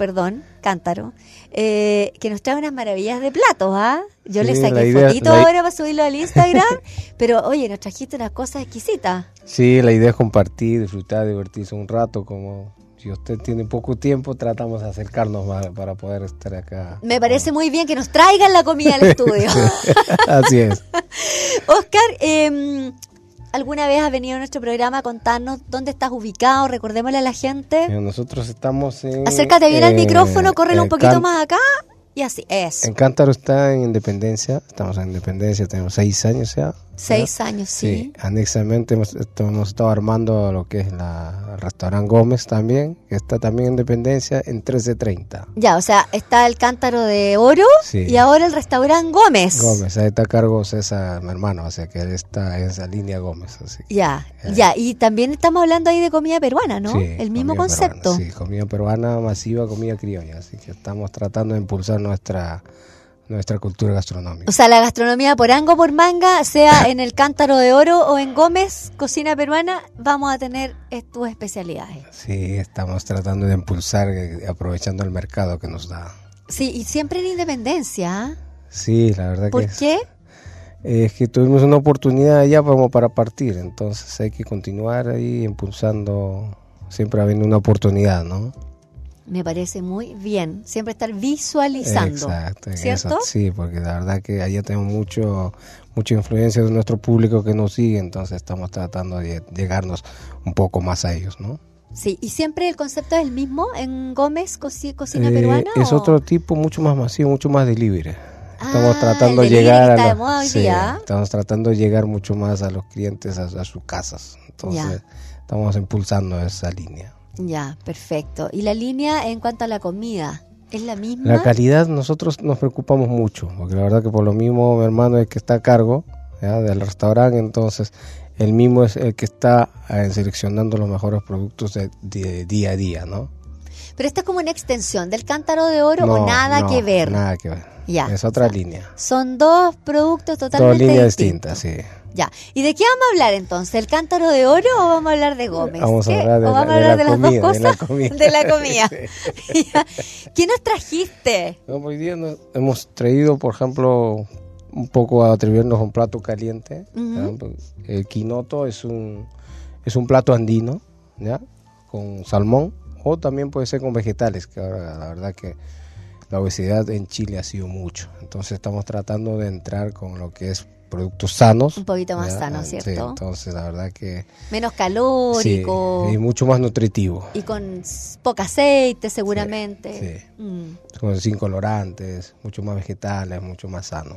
que nos trae unas maravillas de platos, Yo Sí, le la saqué idea- fotito la- ahora para subirlo al Instagram, pero oye, nos trajiste unas cosas exquisitas. Sí, la idea es compartir, disfrutar, divertirse un rato, como si usted tiene poco tiempo, tratamos de acercarnos más para poder estar acá. Me parece muy bien que nos traigan la comida al estudio. Así es. Oscar, ¿alguna vez has venido a nuestro programa a contarnos dónde estás ubicado? Recordémosle a la gente. Nosotros estamos en... Acércate bien al micrófono, córrele un poquito más acá. Y así, eso. En Cántaro está en Independencia, estamos en Independencia, tenemos 6 años ya. 6 años, sí. Anexamente hemos estado armando lo que es el restaurante Gómez también, que está también en Independencia en 1330. Ya, o sea, está el Cántaro de Oro y ahora el restaurante Gómez. Gómez, ahí está a cargo César, mi hermano, o sea que él está en esa línea Gómez. Así. Ya, y también estamos hablando ahí de comida peruana, ¿no? Sí, el mismo comida concepto. Peruana, sí, comida peruana masiva, comida criolla, así que estamos tratando de impulsar nuestra cultura gastronómica. O sea, la gastronomía por ango, por manga, sea en el Cántaro de Oro o en Gómez, cocina peruana, vamos a tener tus especialidades. Sí, estamos tratando de impulsar, aprovechando el mercado que nos da. Sí, y siempre en Independencia. Sí, la verdad ¿Por qué? Es que tuvimos una oportunidad allá como para partir, entonces hay que continuar ahí impulsando, siempre habiendo una oportunidad, ¿no? Me parece muy bien, siempre estar visualizando. Exacto, ¿cierto? Sí, porque la verdad que allá tenemos mucha influencia de nuestro público que nos sigue, entonces estamos tratando de llegarnos un poco más a ellos, ¿no? Sí, ¿y siempre el concepto es el mismo en Gómez, cocina peruana? Es otro tipo, mucho más masivo, mucho más delivery. Estamos tratando el de llegar está de moda hoy día. Estamos tratando de llegar mucho más a los clientes, a sus casas, entonces estamos impulsando esa línea. Ya, perfecto. ¿Y la línea en cuanto a la comida? ¿Es la misma? La calidad nosotros nos preocupamos mucho, porque la verdad que por lo mismo mi hermano es el que está a cargo del restaurante, entonces él mismo es el que está seleccionando los mejores productos de día a día, ¿no? Pero esta es como una extensión del Cántaro de Oro o nada que ver. Nada que ver. Ya. Es otra línea. Son dos productos totalmente Dos líneas distintos. distintas, sí. Ya. ¿Y de qué vamos a hablar entonces? ¿El Cántaro de Oro o vamos a hablar de Gómez? Vamos a hablar de, ¿O vamos a hablar de las comida, dos cosas? de la comida. De la comida. Ya. ¿Qué nos trajiste? Hoy día hemos traído, por ejemplo, un poco a atrevernos a un plato caliente. El quinoto es un plato andino, ¿ya? Con salmón, o también puede ser con vegetales, que ahora la verdad que la obesidad en Chile ha sido mucho. Entonces estamos tratando de entrar con lo que es productos sanos. Un poquito más sanos, ¿cierto? Sí, entonces la verdad que... Menos calórico. Sí, y mucho más nutritivo. Y con poco aceite seguramente. Sí. Sin colorantes, mucho más vegetales, mucho más sano.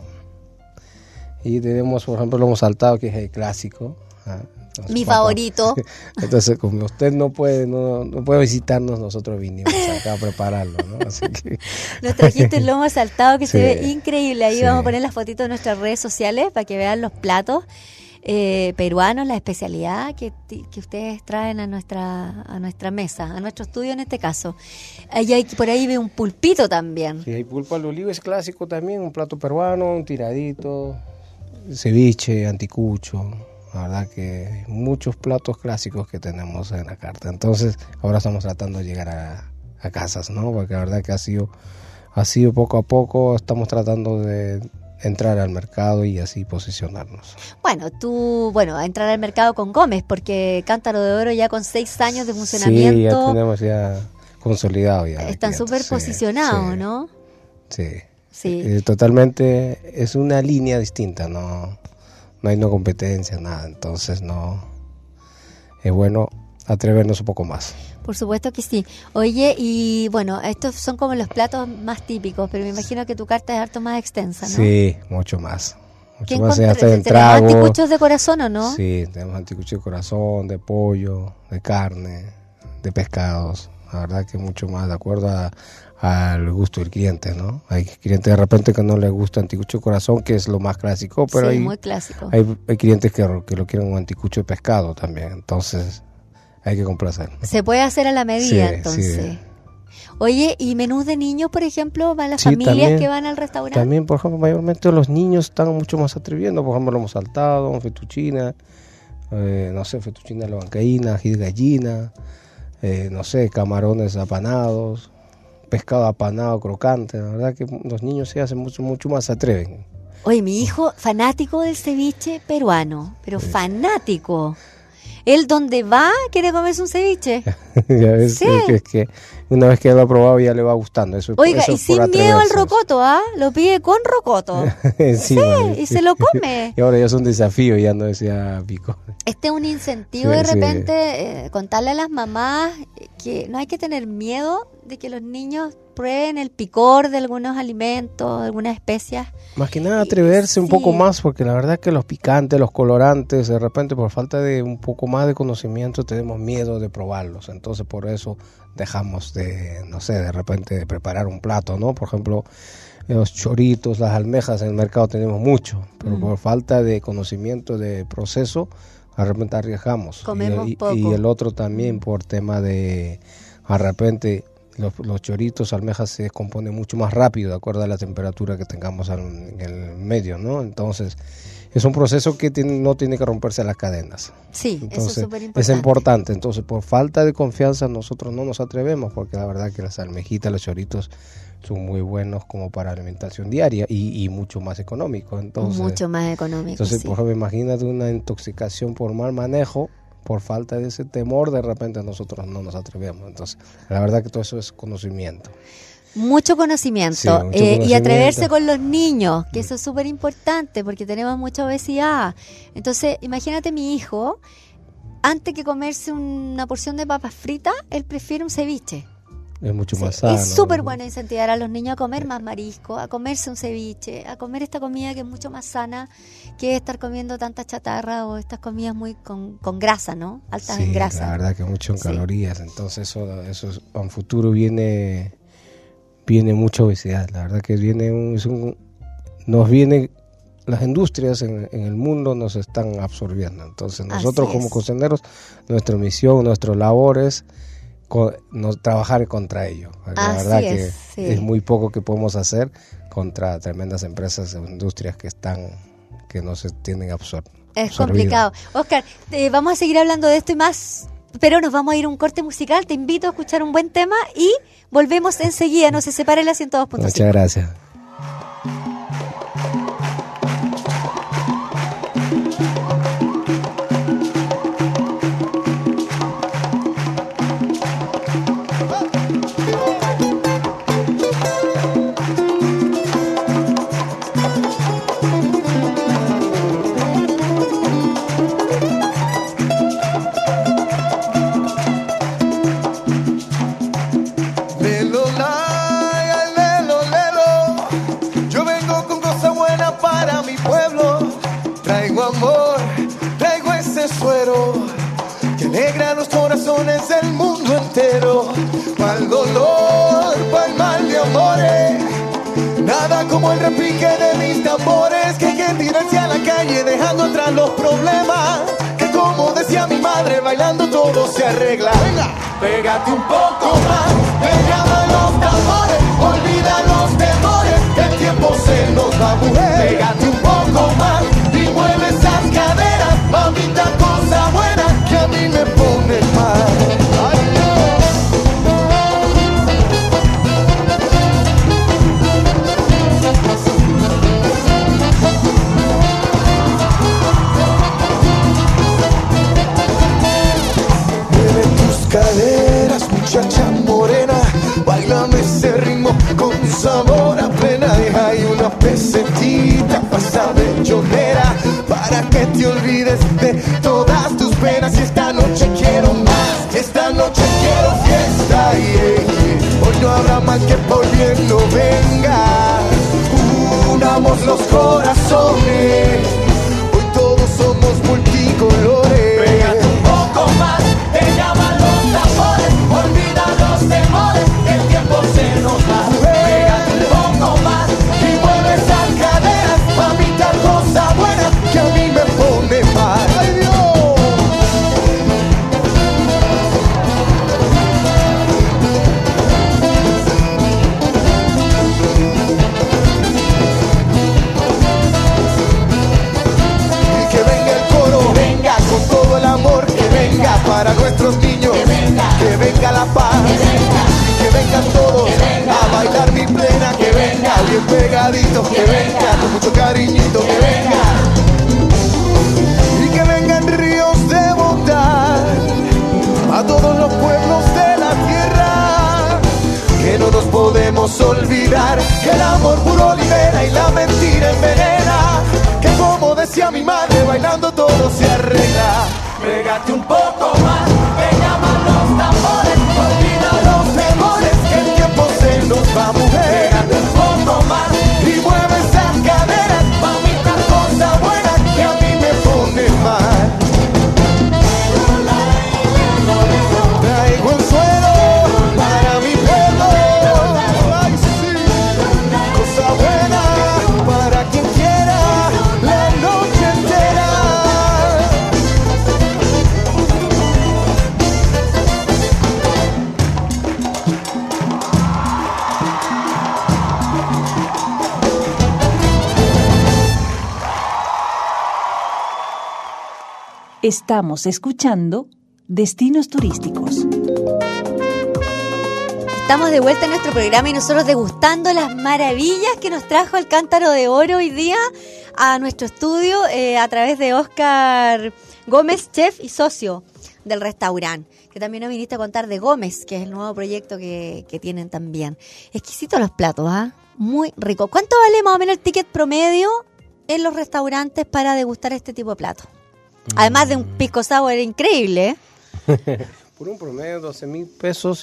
Y tenemos, por ejemplo, el lomo saltado, que es el clásico. Entonces, mi favorito. Entonces, como usted no puede visitarnos, nosotros vinimos acá a prepararlo, ¿no? Así que... Nos trajiste el lomo saltado que se ve increíble. Ahí vamos a poner las fotitos en nuestras redes sociales para que vean los platos peruanos, la especialidad que ustedes traen a nuestra mesa, a nuestro estudio en este caso. Por ahí ve un pulpito también. Sí, hay pulpo al olivo, es clásico también, un plato peruano, un tiradito, ceviche, anticucho. La verdad que hay muchos platos clásicos que tenemos en la carta. Entonces, ahora estamos tratando de llegar a casas, ¿no? Porque la verdad que ha sido poco a poco, estamos tratando de entrar al mercado y así posicionarnos. Bueno, a entrar al mercado con Gómez, porque Cántaro de Oro ya con 6 años de funcionamiento. Sí, ya tenemos consolidado ya. Están súper posicionados, ¿no? Sí. Totalmente, es una línea distinta, ¿no? No hay competencia, nada, entonces es bueno atrevernos un poco más. Por supuesto que sí. Oye, y bueno, estos son como los platos más típicos, pero me imagino que tu carta es harto más extensa, ¿no? Sí, mucho más. ¿Qué Mucho más. ¿Tenemos anticuchos de corazón o no? Sí, tenemos anticuchos de corazón, de pollo, de carne, de pescados. La verdad que mucho más de acuerdo al gusto del cliente, ¿no? Hay clientes de repente que no les gusta anticucho de corazón, que es lo más clásico, pero sí, muy clásico. Hay clientes que lo quieren un anticucho de pescado también, entonces hay que complacer. Se puede hacer a la medida, sí, entonces. Sí. Oye, ¿y menús de niños, por ejemplo, van las familias también, que van al restaurante? También, por ejemplo, mayormente los niños están mucho más atreviendo, por ejemplo, lomo saltado, fettuccina, fettuccina a la bancaína, ají de gallina, camarones apanados, pescado apanado crocante. La verdad que los niños se hacen mucho más, se atreven. Oye, mi hijo fanático del ceviche peruano, pero fanático. Él donde va quiere comerse un ceviche. Ya ves, Sí. es que una vez que lo ha probado ya le va gustando. Eso, Oiga, eso y es por sin miedo al atreverse. rocoto, ¿ah? Lo pide con rocoto. Encima. Sí, y se lo come. Y ahora ya es un desafío, ya no decía pico. Este es un incentivo Sí, de sí. repente, contarle a las mamás que no hay que tener miedo de que los niños prueben el picor de algunos alimentos, de algunas especias. Más que nada atreverse un Sí. poco más, porque la verdad que los picantes, los colorantes, de repente por falta de un poco más de conocimiento tenemos miedo de probarlos. Entonces por eso dejamos de, no sé, de repente de preparar un plato, ¿no? Por ejemplo, los choritos, las almejas en el mercado tenemos mucho, pero por falta de conocimiento de proceso, de repente arriesgamos. Comemos y, poco. y el otro también por tema de, de repente, los choritos, almejas se descomponen mucho más rápido de acuerdo a la temperatura que tengamos en el medio, ¿no? Entonces, es un proceso que no tiene que romperse las cadenas. Sí, eso es Entonces, súper es importante. importante. Entonces, por falta de confianza, nosotros no nos atrevemos, porque la verdad que las almejitas, los choritos son muy buenos como para alimentación diaria y mucho más económicos. Entonces, Mucho más económico. entonces Sí. por ejemplo, imagínate una intoxicación por mal manejo, por falta de ese temor, de repente nosotros no nos atrevemos. Entonces, la verdad que todo eso es conocimiento. Mucho conocimiento, Sí, mucho y conocimiento. atreverse con los niños, que eso es súper importante porque tenemos mucha obesidad. Entonces, imagínate mi hijo, antes que comerse una porción de papas fritas, él prefiere un ceviche. Es mucho Sí, más sano. es súper bueno incentivar a los niños a comer más marisco, a comerse un ceviche, a comer esta comida que es mucho más sana que estar comiendo tanta chatarra o estas comidas muy con grasa, ¿no? Altas Sí, en grasa. la verdad que mucho en Sí. calorías. Entonces, eso a un futuro viene mucha obesidad. La verdad que nos viene, las industrias en el mundo nos están absorbiendo. Entonces, nosotros Así como es. cocineros, nuestra misión, nuestra labor es trabajar contra ello. La Así verdad es, que sí. es muy poco que podemos hacer contra tremendas empresas o industrias que nos tienen absorbidos. Es complicado. Oscar, vamos a seguir hablando de esto y más, pero nos vamos a ir a un corte musical. Te invito a escuchar un buen tema y volvemos enseguida. No se separe la 102.5. Muchas gracias. Lelo, la, lelo, lelo. Yo vengo con cosas buenas para mi pueblo. Traigo amor, traigo ese suero que alegra los corazones del mundo entero. Pa'l dolor, pa'l mal de amores. Nada como el repique de mis tambores, que hay que tirarse a la calle dejando atrás los problemas. Que como decía mi madre, bailando todo se arregla. Venga, pégate un poco más, me llaman los tambores, olvida los temores, que el tiempo se nos va, mujer. Pégate un poco más y mueve esas caderas, mamita, cosa buena que a mí me pone mal. Ay, mueve tus caderas, muchacha morena, bailame ese ritmo con sabor a plena. Deja ahí una pesetita pa' esa bellonera, para que te olvides de todas tus penas. Y esta noche quiero más, esta noche quiero fiesta. Hoy no habrá mal que por bien no venga. Unamos los corazones, hoy todos somos multicolores. Pégate un poco más, te llaman los tambores, olvida los temores, que el tiempo se nos va. Pégate un poco más y mueve esas caderas, mamita, cosa buena que a mí me pone mal. ¡Ay, Dios! Y que venga el coro, venga con todo el amor, que venga para nuestros niños. podemos olvidar que el amor puro libera y la mentira envenena. Que como decía mi madre, bailando todo se arregla. Pégate un poco más, que llaman los tambores. Olvida los temores, que el tiempo se nos va, mujer. Pégate un poco más y mueve esas caderas. Mamita, cosa buena que a mí me pone mal. Traigo el suelo para mi pueblo. Ay, sí. Cosa buena para quien quiera la noche entera. Estamos escuchando Destinos Turísticos. Estamos de vuelta en nuestro programa y nosotros degustando las maravillas que nos trajo el Cántaro de Oro hoy día a nuestro estudio a través de Oscar Gómez, chef y socio del restaurante, que también nos viniste a contar de Gómez, que es el nuevo proyecto que tienen también. Exquisitos los platos, ¿ah? Muy rico. ¿Cuánto vale más o menos el ticket promedio en los restaurantes para degustar este tipo de platos? Además de un pisco sour increíble, ¿eh? Por un promedio de 12,000 pesos,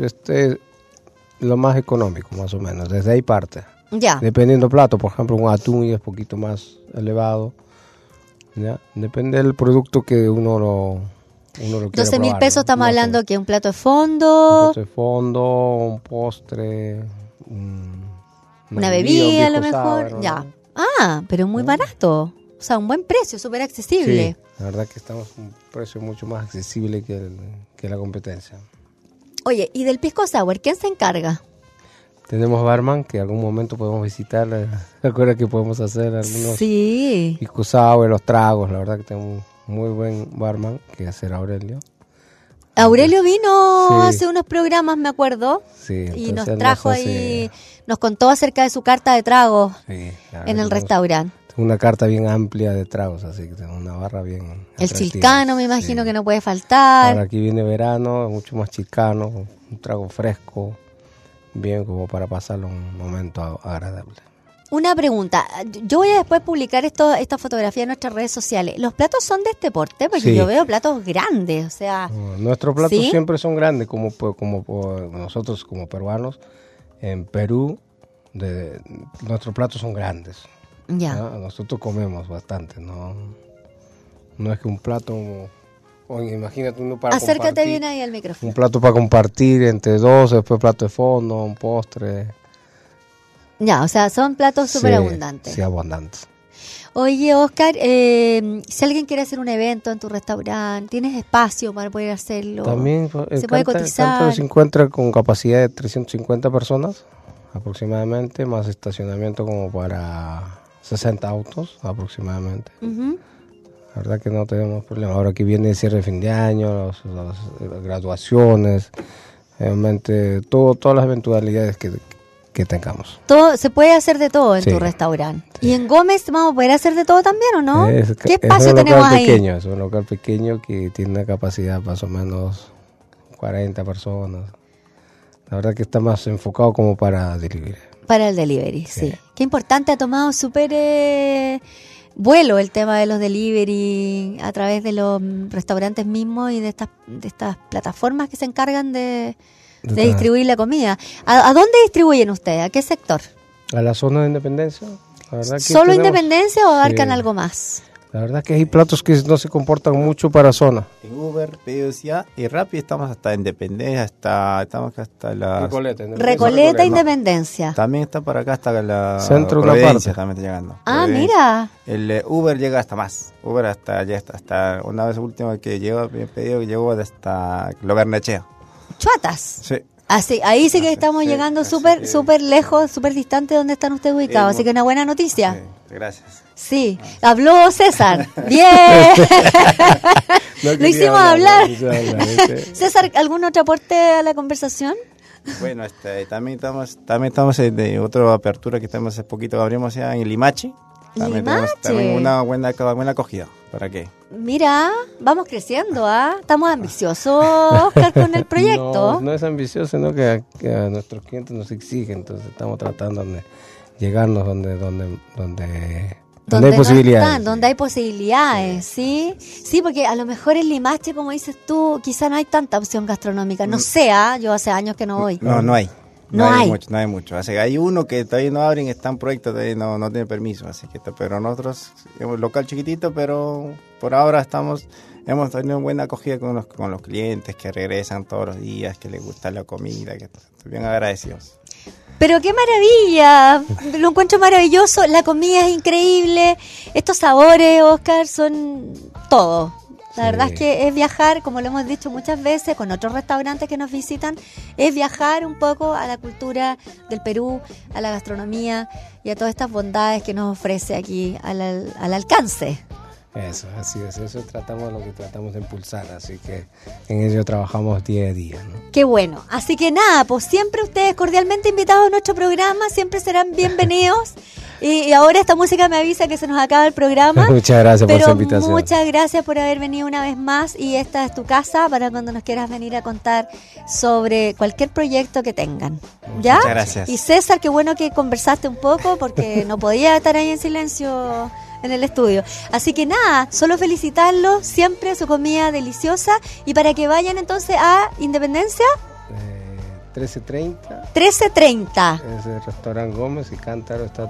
lo más económico, más o menos. Desde ahí parte. Ya. Dependiendo del plato, por ejemplo, un atún y es un poquito más elevado. ¿Ya? Depende del producto que uno lo quiera 12,000 probar, pesos, ¿no? estamos No sé. hablando que un plato de fondo, Un plato de fondo, un postre, una bebida a un lo pisco mejor. sour, ¿no? Ya. Ah, pero muy barato. O sea, un buen precio, súper accesible. Sí, la verdad que estamos a un precio mucho más accesible que la competencia. Oye, ¿y del pisco sour quién se encarga? Tenemos barman que en algún momento podemos visitar. Recuerda que podemos hacer algunos Sí. pisco sour, los tragos. La verdad que tenemos un muy buen barman que es el Aurelio. Aurelio vino Sí. hace unos programas, me acuerdo, Sí, y entonces nos él trajo hace- ahí, nos contó acerca de su carta de tragos Sí, la verdad en que el tenemos restaurante. una carta bien amplia de tragos, así que tenemos una barra bien El atractiva. chilcano, me imagino Sí. que no puede faltar. Ahora aquí viene verano, mucho más chilcano, un trago fresco, bien como para pasarlo un momento agradable. Una pregunta, yo voy a después publicar esta fotografía en nuestras redes sociales. ¿Los platos son de este porte? Porque Sí. yo veo platos grandes, o sea, Nuestros platos ¿sí? siempre son grandes, como nosotros como peruanos. En Perú, nuestros platos son grandes. ya. ¿Ah? Nosotros comemos bastante, no es que un plato, o imagínate uno para Acércate compartir, bien ahí al micrófono. un plato para compartir entre dos, después plato de fondo, un postre. Ya, o sea, son platos súper Sí, abundantes. Sí, abundantes. Oye, Oscar, si alguien quiere hacer un evento en tu restaurante, ¿tienes espacio para poder hacerlo? También ¿Se puede cotizar? Cántaro se encuentra con capacidad de 350 personas aproximadamente, más estacionamiento como para 60 autos aproximadamente. Ujú. La verdad que no tenemos problema. Ahora que viene el cierre de fin de año, las graduaciones, realmente todas las eventualidades que tengamos. Todo, se puede hacer de todo en Sí. tu restaurante. ¿Y en Gómez vamos a poder hacer de todo también o no? Es ¿Qué espacio un tenemos local ahí? pequeño, es un local pequeño que tiene una capacidad más o menos 40 personas. La verdad que está más enfocado como para delivery. Para el delivery, sí. Qué importante, ha tomado súper vuelo el tema de los delivery a través de los restaurantes mismos y de estas plataformas que se encargan de distribuir la comida. ¿A dónde distribuyen ustedes? ¿A qué sector? A la zona de Independencia. La verdad que ¿Solo tenemos- Independencia o abarcan Sí. algo más? La verdad que hay platos que no se comportan mucho para zona. En Uber, pedidos ya y Rappi estamos hasta Independencia, estamos acá hasta la... Recoleta, Independencia. También está para acá hasta la Centro, una Providencia, parte. también está llegando. Ah, Providencia. mira. El Uber llega hasta más. Uber hasta una vez última que llegó, mi pedido llegó hasta Logarnechea. Chuatas. Sí. Así, ahí sí que estamos sí, llegando así súper que- súper lejos, súper distante de donde están ustedes ubicados. Así que una buena noticia. Sí, gracias. Sí, habló César. Bien. No Lo quería hicimos hablar. ¿viste? César, ¿algún otro aporte a la conversación? Bueno, también estamos de otra apertura que estamos hace poquito, abrimos ya en Limache. También tenemos una buena acogida. ¿Para qué? Mira, vamos creciendo, ¿ah? Estamos ambiciosos, Oscar, con el proyecto. No es ambicioso, sino que a nuestros clientes nos exigen, entonces estamos tratando de llegarnos donde hay posibilidades. Donde hay posibilidades, ¿sí? Sí, porque a lo mejor en Limache, como dices tú, quizá no hay tanta opción gastronómica. No sé, yo hace años que no voy. No hay. No hay mucho. Hay uno que todavía no abren, está en proyecto, todavía no tiene permiso, así que pero nosotros tenemos un local chiquitito, pero por ahora hemos tenido buena acogida con los clientes que regresan todos los días, que les gusta la comida, que estoy bien agradecidos. Pero qué maravilla, lo encuentro maravilloso, la comida es increíble, estos sabores, Oscar, son todo. La verdad es que es viajar, como lo hemos dicho muchas veces, con otros restaurantes que nos visitan, es viajar un poco a la cultura del Perú, a la gastronomía y a todas estas bondades que nos ofrece aquí al alcance. Eso, así es, eso tratamos, lo que tratamos de impulsar, así que en ello trabajamos día a día, ¿no? Qué bueno, así que nada, pues siempre ustedes cordialmente invitados a nuestro programa, siempre serán bienvenidos. Y ahora esta música me avisa que se nos acaba el programa. Muchas gracias por su invitación. Pero muchas gracias por haber venido una vez más y esta es tu casa para cuando nos quieras venir a contar sobre cualquier proyecto que tengan. ¿Ya? Muchas gracias. Y César, qué bueno que conversaste un poco porque no podía estar ahí en silencio en el estudio. Así que nada, solo felicitarlos, siempre su comida deliciosa y para que vayan entonces a Independencia 13:30 es el restaurante Gómez y Cántaro está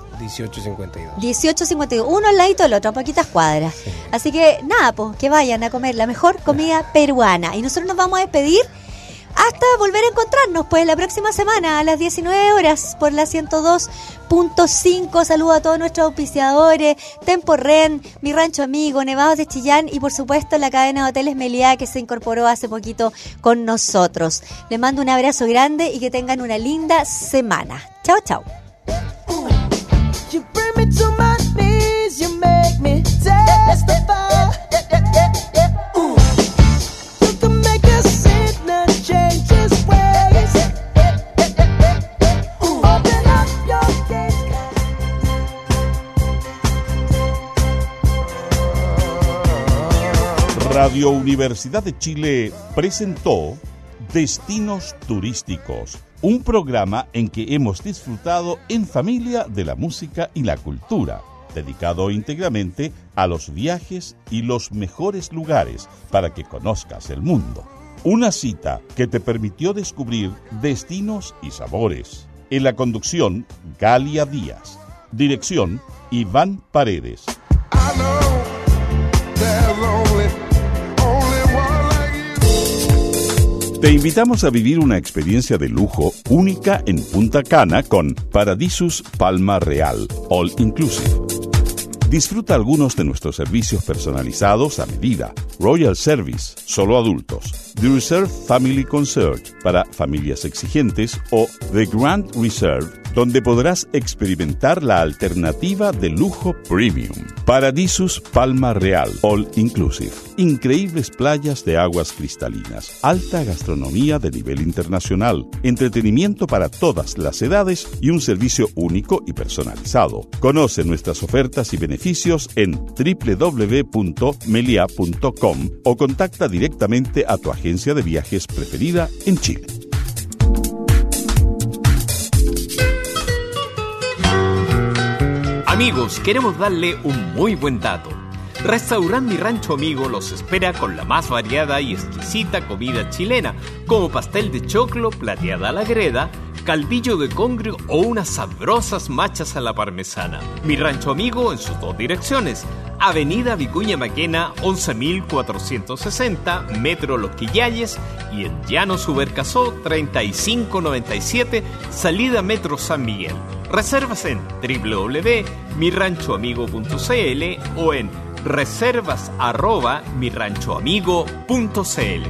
18:52, uno al ladito del otro, a poquitas cuadras. Sí. Así que nada, pues que vayan a comer la mejor comida peruana y nosotros nos vamos a despedir hasta volver a encontrarnos pues la próxima semana a las 19 horas por la 102.5. Saludo a todos nuestros auspiciadores, Temporren, Mi Rancho Amigo, Nevados de Chillán y por supuesto la cadena de hoteles Meliá que se incorporó hace poquito con nosotros. Les mando un abrazo grande y que tengan una linda semana. Chao, chao. You bring me to my knees, you make me testify. You can make a sinner change his ways. Open up your gates. Radio Universidad de Chile presentó Destinos Turísticos, un programa en que hemos disfrutado en familia de la música y la cultura, dedicado íntegramente a los viajes y los mejores lugares para que conozcas el mundo. Una cita que te permitió descubrir destinos y sabores. En la conducción, Galia Díaz. Dirección, Iván Paredes. Te invitamos a vivir una experiencia de lujo única en Punta Cana con Paradisus Palma Real, All Inclusive. Disfruta algunos de nuestros servicios personalizados a medida. Royal Service, solo adultos. The Reserve Family Concert, para familias exigentes. O The Grand Reserve, donde podrás experimentar la alternativa de lujo premium. Paradisus Palma Real, All Inclusive. Increíbles playas de aguas cristalinas, alta gastronomía de nivel internacional, entretenimiento para todas las edades y un servicio único y personalizado. Conoce nuestras ofertas y beneficios en www.melia.com o contacta directamente a tu agencia de viajes preferida en Chile. Amigos, queremos darle un muy buen dato. Restaurante Mi Rancho Amigo los espera con la más variada y exquisita comida chilena, como pastel de choclo, plateada a la greda, caldillo de congrio o unas sabrosas machas a la parmesana. Mi Rancho Amigo en sus dos direcciones: Avenida Vicuña Maquena 11.460, Metro Los Quillayes, y en Llano Subercasó 3597, salida Metro San Miguel. Reservas en www.miranchoamigo.cl o en reservas@miranchoamigo.cl.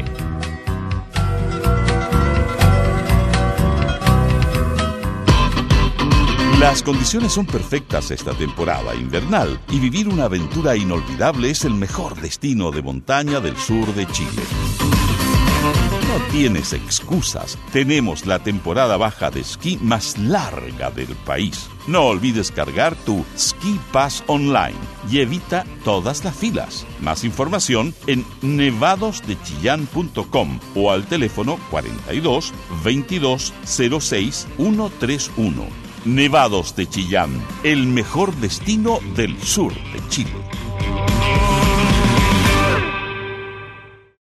Las condiciones son perfectas esta temporada invernal y vivir una aventura inolvidable es el mejor destino de montaña del sur de Chile. no tienes excusas. Tenemos la temporada baja de esquí más larga del país. No olvides cargar tu Ski Pass online y evita todas las filas. Más información en nevadosdechillán.com o al teléfono 42 22 06 131. Nevados de Chillán, el mejor destino del sur de Chile.